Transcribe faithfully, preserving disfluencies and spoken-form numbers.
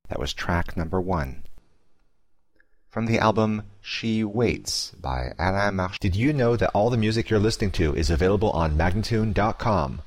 That was track number one. From the album She Waits by Alain Marchal. Did you know that all the music you're listening to is available on Magnatune dot com?